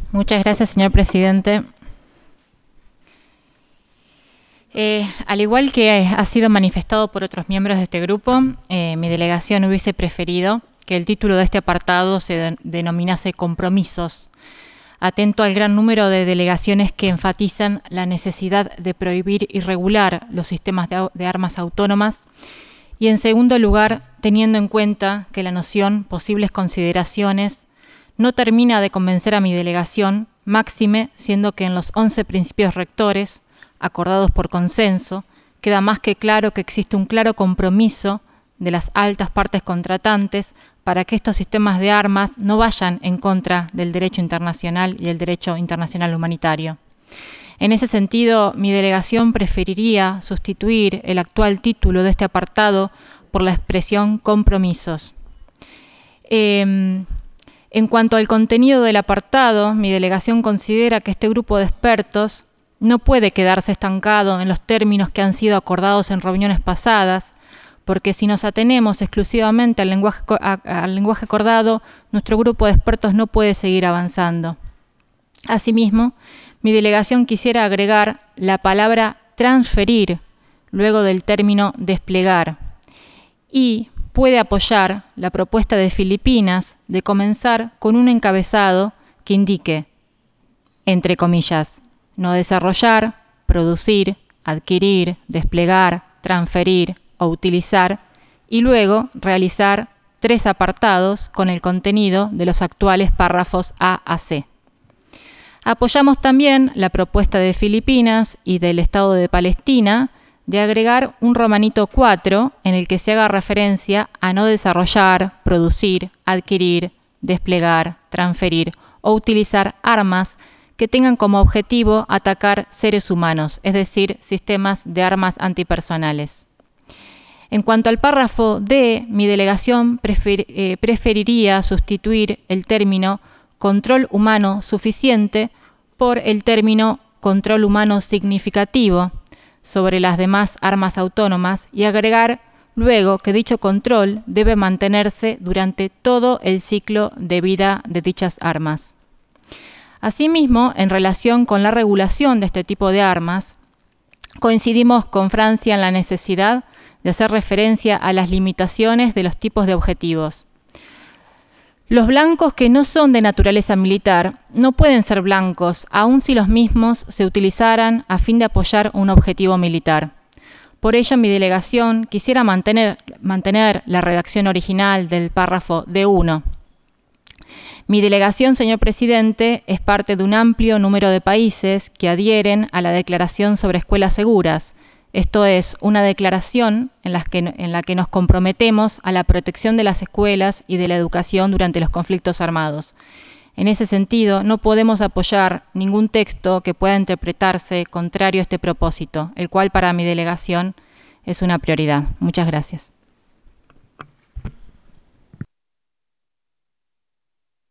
Muchas gracias, señor presidente. Al igual que ha sido manifestado por otros miembros de este grupo, mi delegación hubiese preferido que el título de este apartado se denominase compromisos, atento al gran número de delegaciones que enfatizan la necesidad de prohibir y regular los sistemas de armas autónomas, y en segundo lugar, teniendo en cuenta que la noción posibles consideraciones no termina de convencer a mi delegación, máxime siendo que en los 11 principios rectores, acordados por consenso, queda más que claro que existe un claro compromiso de las altas partes contratantes para que estos sistemas de armas no vayan en contra del derecho internacional y el derecho internacional humanitario. En ese sentido, mi delegación preferiría sustituir el actual título de este apartado por la expresión compromisos. En cuanto al contenido del apartado, mi delegación considera que este grupo de expertos no puede quedarse estancado en los términos que han sido acordados en reuniones pasadas, porque si nos atenemos exclusivamente al lenguaje acordado, nuestro grupo de expertos no puede seguir avanzando. Asimismo, mi delegación quisiera agregar la palabra transferir luego del término desplegar y puede apoyar la propuesta de Filipinas de comenzar con un encabezado que indique, entre comillas, no desarrollar, producir, adquirir, desplegar, transferir o utilizar, y luego realizar 3 apartados con el contenido de los actuales párrafos A a C. Apoyamos también la propuesta de Filipinas y del Estado de Palestina de agregar un romanito 4 en el que se haga referencia a no desarrollar, producir, adquirir, desplegar, transferir o utilizar armas que tengan como objetivo atacar seres humanos, es decir, sistemas de armas antipersonales. En cuanto al párrafo D, mi delegación preferiría sustituir el término control humano suficiente por el término control humano significativo sobre las demás armas autónomas y agregar luego que dicho control debe mantenerse durante todo el ciclo de vida de dichas armas. Asimismo, en relación con la regulación de este tipo de armas, coincidimos con Francia en la necesidad de hacer referencia a las limitaciones de los tipos de objetivos. Los blancos que no son de naturaleza militar no pueden ser blancos, aun si los mismos se utilizaran a fin de apoyar un objetivo militar. Por ello, mi delegación quisiera mantener la redacción original del párrafo D1. Mi delegación, señor presidente, es parte de un amplio número de países que adhieren a la Declaración sobre Escuelas Seguras. Esto es, una declaración en la que nos comprometemos a la protección de las escuelas y de la educación durante los conflictos armados. En ese sentido, no podemos apoyar ningún texto que pueda interpretarse contrario a este propósito, el cual para mi delegación es una prioridad. Muchas gracias.